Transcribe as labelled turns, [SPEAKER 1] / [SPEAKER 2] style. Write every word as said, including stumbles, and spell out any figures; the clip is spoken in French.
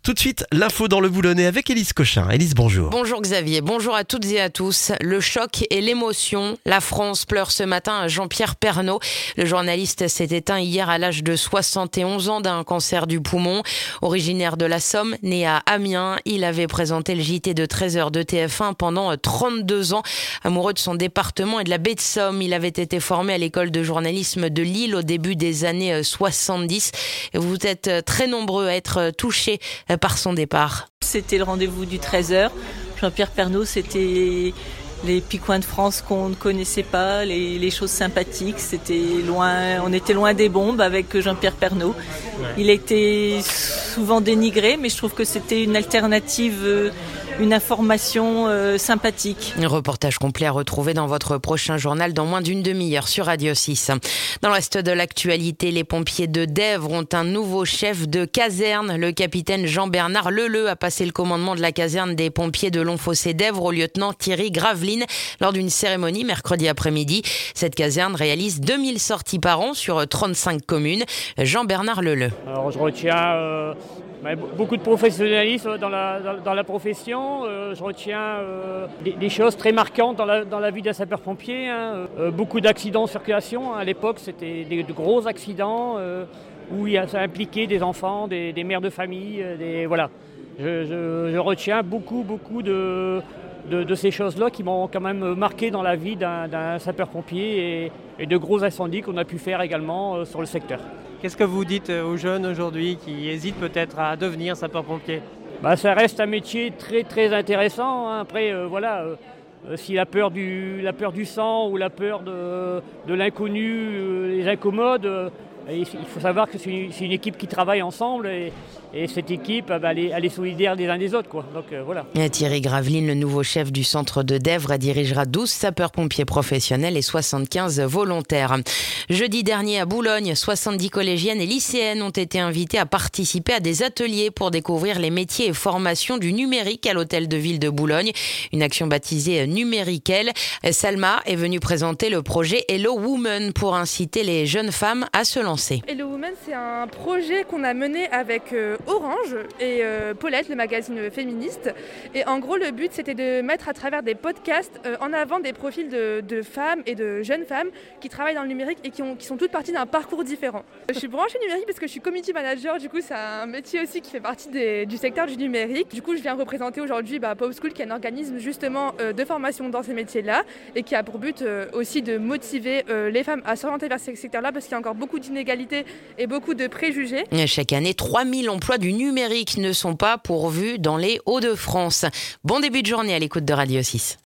[SPEAKER 1] Tout de suite, l'info dans le Boulonnais avec Élise Cochin. Élise, bonjour.
[SPEAKER 2] Bonjour Xavier, bonjour à toutes et à tous. Le choc et l'émotion. La France pleure ce matin à Jean-Pierre Pernaut. Le journaliste s'est éteint hier à l'âge de soixante et onze ans d'un cancer du poumon. Originaire de la Somme, né à Amiens, il avait présenté le J T de treize heures de T F un pendant trente-deux ans. Amoureux de son département et de la baie de Somme, il avait été formé à l'école de journalisme de Lille au début des années soixante-dix. Vous êtes très nombreux à être touchés par son départ.
[SPEAKER 3] C'était le rendez-vous du treize heures. Jean-Pierre Pernaut, c'était les petits coins de France qu'on ne connaissait pas, les, les choses sympathiques. C'était loin, on était loin des bombes avec Jean-Pierre Pernaut. Ouais. Il a été souvent dénigré, mais je trouve que c'était une alternative, une information euh, sympathique.
[SPEAKER 2] Un reportage complet à retrouver dans votre prochain journal dans moins d'une demi-heure sur Radio six. Dans le reste de l'actualité, les pompiers de Dèvres ont un nouveau chef de caserne. Le capitaine Jean-Bernard Leleu a passé le commandement de la caserne des pompiers de Longfossé-Dèvres au lieutenant Thierry Graveline lors d'une cérémonie mercredi après-midi. Cette caserne réalise deux mille sorties par an sur trente-cinq communes. Jean-Bernard Leleu.
[SPEAKER 4] Alors je retiens euh, beaucoup de professionnalisme dans la, dans, dans la profession. Euh, je retiens euh, des, des choses très marquantes dans la, dans la vie d'un sapeur-pompier. Hein. Euh, beaucoup d'accidents en circulation. À l'époque, c'était des, de gros accidents euh, où il y a, ça impliquait des enfants, des, des mères de famille. Des, voilà. je, je, je retiens beaucoup, beaucoup de... De, de ces choses-là qui m'ont quand même marqué dans la vie d'un, d'un sapeur-pompier et, et de gros incendies qu'on a pu faire également euh, sur le secteur.
[SPEAKER 5] Qu'est-ce que vous dites aux jeunes aujourd'hui qui hésitent peut-être à devenir sapeur-pompier ?
[SPEAKER 4] Bah, ça reste un métier très très intéressant. Hein. Après, euh, voilà, euh, euh, si la peur, du, la peur du sang ou la peur de, de l'inconnu euh, les incommode, euh, il faut savoir que c'est une, c'est une équipe qui travaille ensemble et, et cette équipe, elle est, elle est solidaire des uns des autres, quoi. Donc euh, voilà.
[SPEAKER 2] Et Thierry Graveline, le nouveau chef du centre de Dèvres, dirigera douze sapeurs-pompiers professionnels et soixante-quinze volontaires. Jeudi dernier à Boulogne, soixante-dix collégiennes et lycéennes ont été invitées à participer à des ateliers pour découvrir les métiers et formations du numérique à l'hôtel de ville de Boulogne. Une action baptisée Numériquelle. Salma est venue présenter le projet Hello Woman pour inciter les jeunes femmes à se lancer.
[SPEAKER 6] Hello Woman, c'est un projet qu'on a mené avec euh, Orange et euh, Paulette, le magazine féministe. Et en gros, le but, c'était de mettre à travers des podcasts euh, en avant des profils de, de femmes et de jeunes femmes qui travaillent dans le numérique et qui, ont, qui sont toutes parties d'un parcours différent. Je suis branchée numérique parce que je suis community manager, du coup, c'est un métier aussi qui fait partie des, du secteur du numérique. Du coup, je viens représenter aujourd'hui bah, Pop School, qui est un organisme justement euh, de formation dans ces métiers-là et qui a pour but euh, aussi de motiver euh, les femmes à s'orienter vers ces secteurs-là parce qu'il y a encore beaucoup d'inégalités et beaucoup de préjugés.
[SPEAKER 2] Chaque année, trois mille emplois du numérique ne sont pas pourvus dans les Hauts-de-France. Bon début de journée à l'écoute de Radio six.